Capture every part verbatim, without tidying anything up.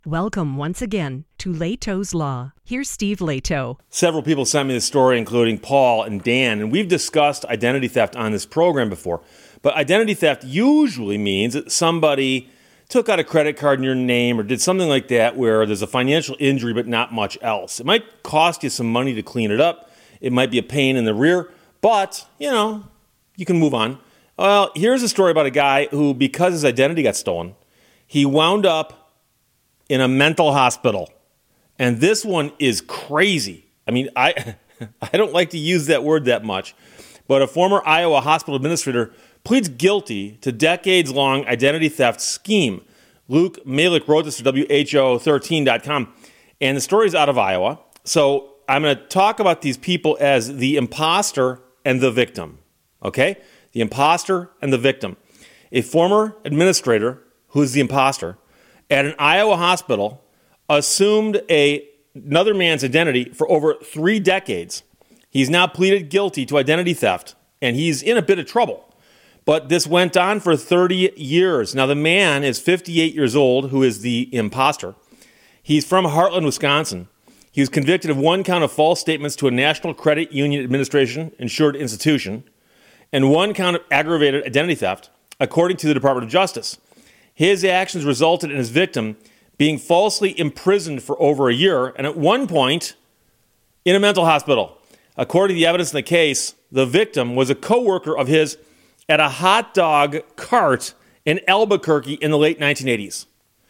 Welcome once again to Lehto's Law. Here's Steve Lehto. Several people sent me this story, including Paul and Dan, and we've discussed identity theft on this program before. But identity theft usually means that somebody took out a credit card in your name or did something like that where there's a financial injury but not much else. It might cost you some money to clean it up. It might be a pain in the rear, but, you know, you can move on. Well, here's a story about a guy who, because his identity got stolen, he wound up in a mental hospital. And this one is crazy. I mean, I I don't like to use that word that much, but a former Iowa hospital administrator pleads guilty to decades-long identity theft scheme. Luke Malik wrote this for W H O thirteen dot com, and the story's out of Iowa. So I'm going to talk about these people as the imposter and the victim, okay? The imposter and the victim. A former administrator, who is the imposter, at an Iowa hospital, assumed a, another man's identity for over three decades. He's now pleaded guilty to identity theft, and he's in a bit of trouble. But this went on for thirty years. Now, the man is fifty-eight years old, who is the imposter. He's from Heartland, Wisconsin. He was convicted of one count of false statements to a National Credit Union Administration insured institution and one count of aggravated identity theft, according to the Department of Justice. His actions resulted in his victim being falsely imprisoned for over a year and at one point in a mental hospital. According to the evidence in the case, the victim was a coworker of his at a hot dog cart in Albuquerque in the late nineteen eighties.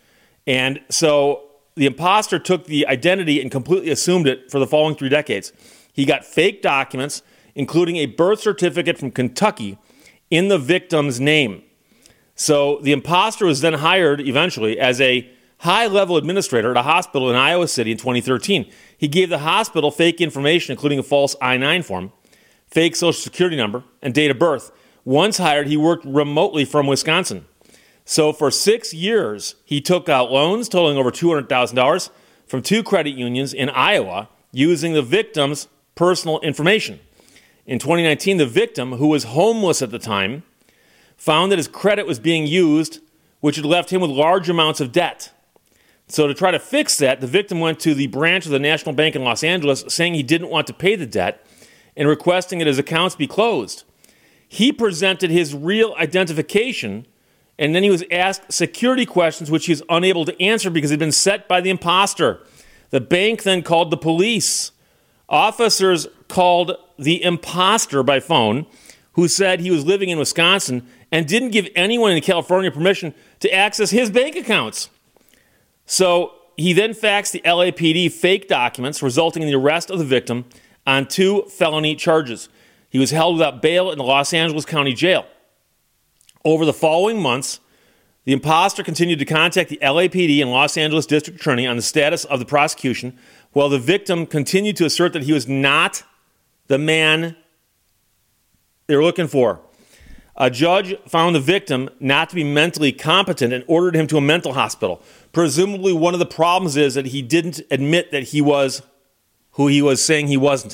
And so the imposter took the identity and completely assumed it for the following three decades. He got fake documents, including a birth certificate from Kentucky, in the victim's name. So the imposter was then hired eventually as a high-level administrator at a hospital in Iowa City in twenty thirteen. He gave the hospital fake information, including a false I nine form, fake social security number, and date of birth. Once hired, he worked remotely from Wisconsin. So for six years, he took out loans totaling over two hundred thousand dollars from two credit unions in Iowa using the victim's personal information. In twenty nineteen, the victim, who was homeless at the time, found that his credit was being used, which had left him with large amounts of debt. So to try to fix that, the victim went to the branch of the National Bank in Los Angeles saying he didn't want to pay the debt and requesting that his accounts be closed. He presented his real identification, and then he was asked security questions which he was unable to answer because he'd been set by the imposter. The bank then called the police. Officers called the imposter by phone, who said he was living in Wisconsin and didn't give anyone in California permission to access his bank accounts. So he then faxed the L A P D fake documents, resulting in the arrest of the victim on two felony charges. He was held without bail in the Los Angeles County Jail. Over the following months, the imposter continued to contact the L A P D and Los Angeles District Attorney on the status of the prosecution, while the victim continued to assert that he was not the man they were looking for. A judge found the victim not to be mentally competent and ordered him to a mental hospital. Presumably one of the problems is that he didn't admit that he was who he was saying he wasn't.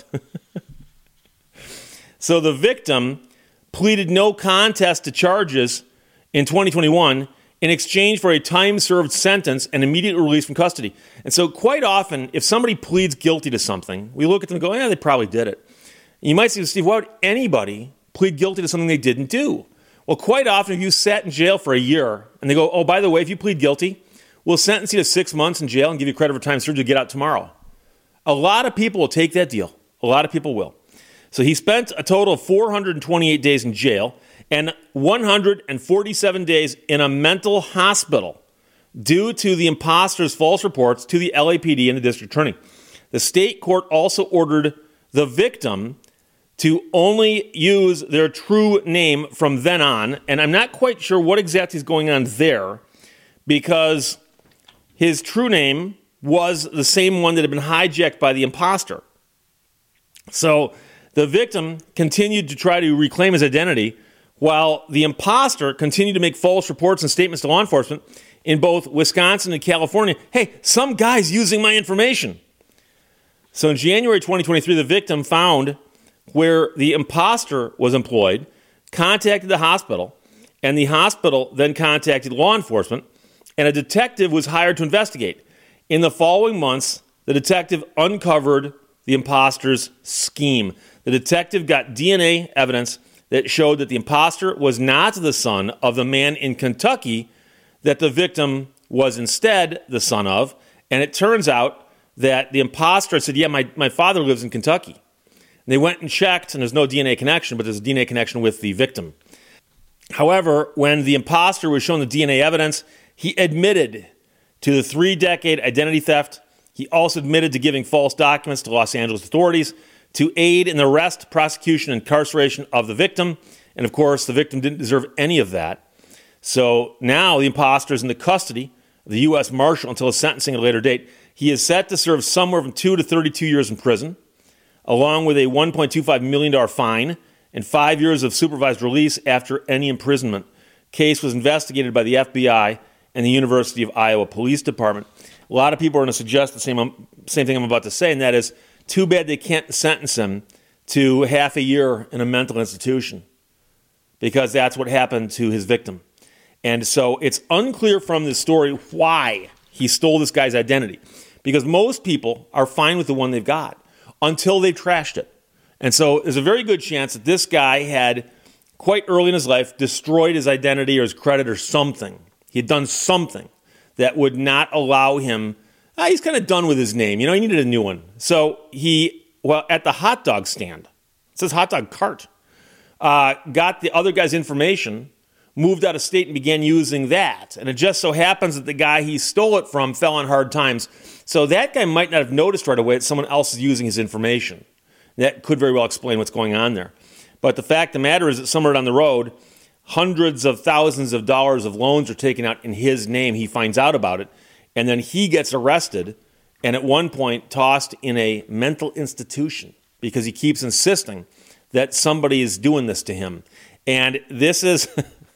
So the victim pleaded no contest to charges in twenty twenty-one in exchange for a time-served sentence and immediate release from custody. And so quite often, if somebody pleads guilty to something, we look at them and go, yeah, they probably did it. And you might say, Steve, why would anybody plead guilty to something they didn't do? Well, quite often, if you sat in jail for a year and they go, oh, by the way, if you plead guilty, we'll sentence you to six months in jail and give you credit for time served to get out tomorrow. A lot of people will take that deal. A lot of people will. So he spent a total of four hundred twenty-eight days in jail and one hundred forty-seven days in a mental hospital due to the imposter's false reports to the L A P D and the district attorney. The state court also ordered the victim to only use their true name from then on, and I'm not quite sure what exactly is going on there because his true name was the same one that had been hijacked by the imposter. So the victim continued to try to reclaim his identity while the imposter continued to make false reports and statements to law enforcement in both Wisconsin and California. Hey, some guy's using my information. So in January twenty twenty-three, the victim found where the imposter was employed, contacted the hospital, and the hospital then contacted law enforcement, and a detective was hired to investigate. In the following months, the detective uncovered the imposter's scheme. The detective got D N A evidence that showed that the imposter was not the son of the man in Kentucky that the victim was instead the son of. And it turns out that the imposter said, yeah, my, my father lives in Kentucky. And they went and checked, and there's no D N A connection, but there's a D N A connection with the victim. However, when the imposter was shown the D N A evidence, he admitted to the three-decade identity theft. He also admitted to giving false documents to Los Angeles authorities to aid in the arrest, prosecution, and incarceration of the victim. And of course, the victim didn't deserve any of that. So now the imposter is in the custody of the U S Marshal until his sentencing at a later date. He is set to serve somewhere from two to thirty-two years in prison, along with a one point two five million dollars fine and five years of supervised release after any imprisonment. Case was investigated by the F B I and the University of Iowa Police Department. A lot of people are going to suggest the same, same thing I'm about to say, and that is, too bad they can't sentence him to half a year in a mental institution, because that's what happened to his victim. And so it's unclear from this story why he stole this guy's identity, because most people are fine with the one they've got until they've trashed it. And so there's a very good chance that this guy had, quite early in his life, destroyed his identity or his credit or something. He had done something that would not allow him, ah, he's kind of done with his name. You know, he needed a new one. So he, well, at the hot dog stand, it says hot dog cart, uh, got the other guy's information, moved out of state and began using that. And it just so happens that the guy he stole it from fell on hard times. So that guy might not have noticed right away that someone else is using his information. That could very well explain what's going on there. But the fact of the matter is that somewhere down the road, hundreds of thousands of dollars of loans are taken out in his name. He finds out about it, and then he gets arrested and at one point tossed in a mental institution because he keeps insisting that somebody is doing this to him. And this is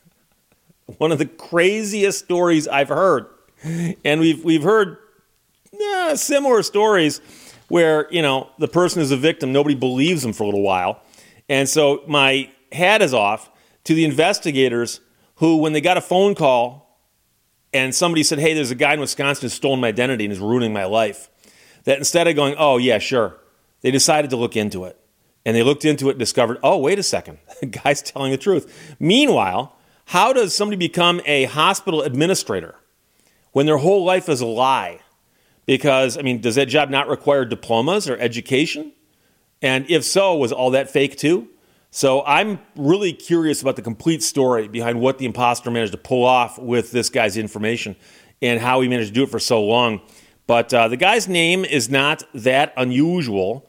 one of the craziest stories I've heard. And we've we've heard yeah, similar stories where, you know, the person is a victim, nobody believes them for a little while. And so my hat is off to the investigators who, when they got a phone call and somebody said, hey, there's a guy in Wisconsin who's stolen my identity and is ruining my life, that instead of going, oh, yeah, sure, they decided to look into it. And they looked into it and discovered, oh, wait a second, the guy's telling the truth. Meanwhile, how does somebody become a hospital administrator when their whole life is a lie? Because, I mean, does that job not require diplomas or education? And if so, was all that fake too? So I'm really curious about the complete story behind what the imposter managed to pull off with this guy's information and how he managed to do it for so long. But uh, the guy's name is not that unusual.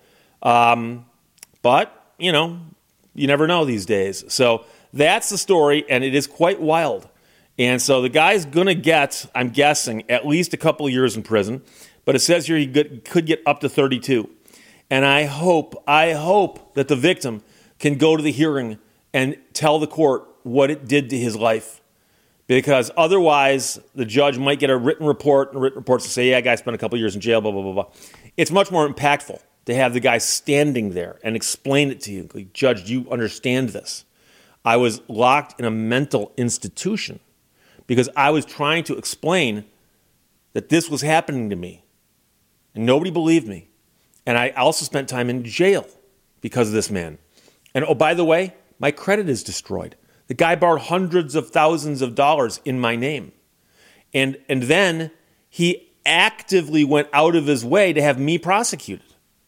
Um, but, you know, you never know these days. So that's the story, and it is quite wild. And so the guy's going to get, I'm guessing, at least a couple of years in prison. But it says here he could get up to thirty-two. And I hope, I hope that the victim can go to the hearing and tell the court what it did to his life. Because otherwise, the judge might get a written report, and written reports to say, yeah, guy spent a couple years in jail, blah, blah, blah, blah. It's much more impactful to have the guy standing there and explain it to you. Like, Judge, do you understand this? I was locked in a mental institution because I was trying to explain that this was happening to me. And nobody believed me. And I also spent time in jail because of this man. And oh, by the way, my credit is destroyed. The guy borrowed hundreds of thousands of dollars in my name. And, and then he actively went out of his way to have me prosecuted.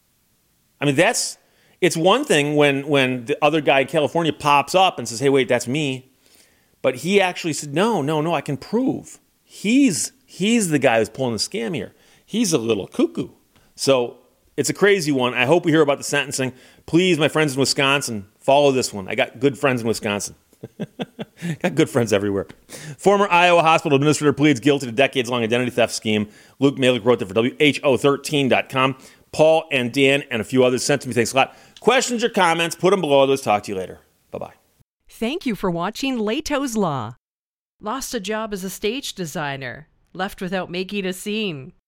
I mean, that's, it's one thing when, when the other guy in California pops up and says, hey, wait, that's me. But he actually said, no, no, no, I can prove. He's, he's the guy who's pulling the scam here. He's a little cuckoo. So it's a crazy one. I hope we hear about the sentencing. Please, my friends in Wisconsin, follow this one. I got good friends in Wisconsin. Got good friends everywhere. Former Iowa hospital administrator pleads guilty to decades-long identity theft scheme. Luke Malik wrote that for W H O thirteen dot com. Paul and Dan and a few others sent to me. Thanks a lot. Questions or comments, put them below. Let's talk to you later. Bye-bye. Thank you for watching Leto's Law. Lost a job as a stage designer. Left without making a scene.